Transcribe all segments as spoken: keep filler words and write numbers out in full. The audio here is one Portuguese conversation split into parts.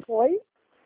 Oi?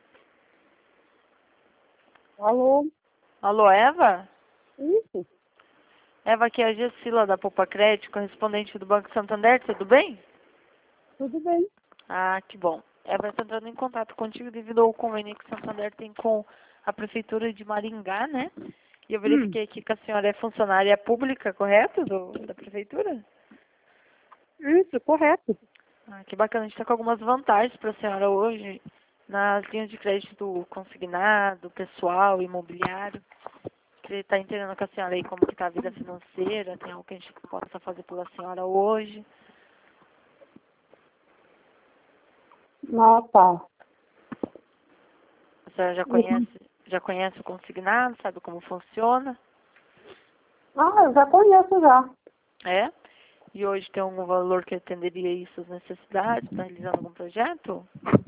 Alô? Alô, Eva? Isso? Eva, aqui é a Gessila da Poupa Crédito, correspondente do Banco Santander, tudo bem? Tudo bem. Ah, que bom. Eva, estou entrando em contato contigo devido ao convênio que o Santander tem com a Prefeitura de Maringá, né? E eu Hum. verifiquei aqui que a senhora é funcionária pública, correto, do, da Prefeitura? Isso, correto. Ah, que bacana, a gente está com algumas vantagens para a senhora hoje nas linhas de crédito consignado, pessoal, imobiliário. Você está entendendo com a senhora aí como que está a vida financeira? Tem algo que a gente possa fazer pela senhora hoje? Ah, tá. A senhora já conhece, já conhece o consignado, sabe como funciona? Ah, eu já conheço já. É? E hoje tem algum valor que atenderia aí suas necessidades? Está realizando algum projeto?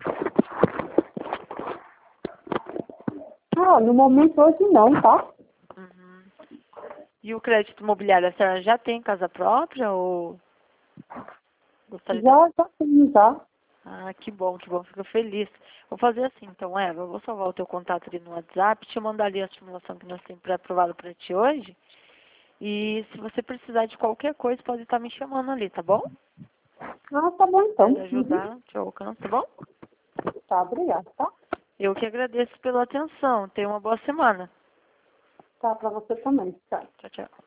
Ah, no momento hoje não, tá? Uhum. E o crédito imobiliário, a senhora já tem casa própria ou gostaria de... Já, já tenho, já. Ah, que bom, que bom, fico feliz. Vou fazer assim, então, Eva, eu vou salvar o teu contato ali no WhatsApp, te mandar ali a simulação que nós temos pré-aprovada para ti hoje. E se você precisar de qualquer coisa, pode estar me chamando ali, tá bom? Ah, tá bom então. Quero Uhum. ajudar, te alcanço, tá bom? Tá, obrigada, tá? Eu que agradeço pela atenção. Tenha uma boa semana. Tá, pra você também. Tchau. Tchau, tchau.